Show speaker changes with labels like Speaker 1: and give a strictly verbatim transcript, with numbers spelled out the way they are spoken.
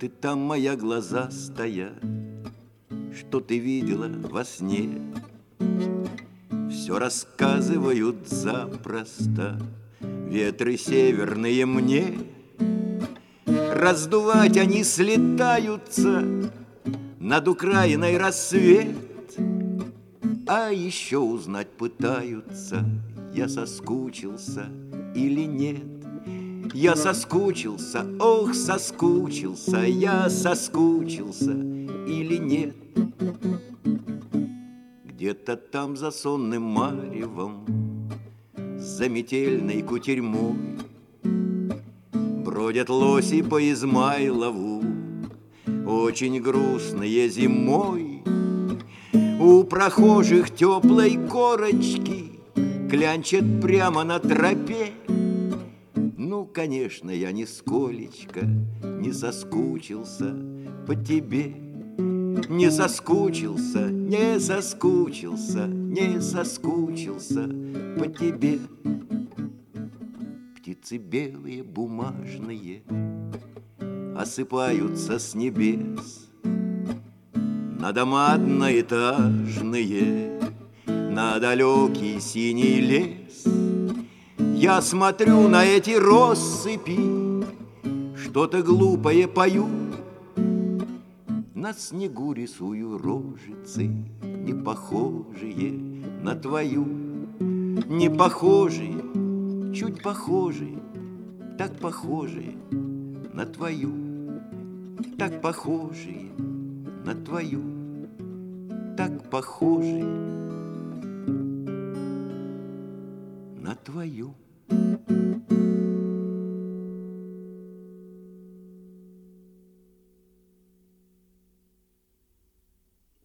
Speaker 1: ты там, моя глазастая, что ты видела во сне? Все рассказывают запросто ветры северные мне. Раздувать они слетаются над Украиной рассвет, а еще узнать пытаются, я соскучился или нет. Я соскучился, ох, соскучился, я соскучился или нет. Где-то там за сонным маревом, за метельной кутерьмой бродят лоси по Измайлову, очень грустные зимой. У прохожих теплой корочки клянчат прямо на тропе. Ну, конечно, я нисколечко не соскучился по тебе. Не соскучился, не соскучился, не соскучился по тебе. Птицы белые, бумажные осыпаются с небес на дома одноэтажные, на далекий синий лес. Я смотрю на эти россыпи, что-то глупое пою, на снегу рисую рожицы, не похожие на твою. Не похожие, чуть похожие, так похожие на твою. Так похожие на твою, так похожие на твою.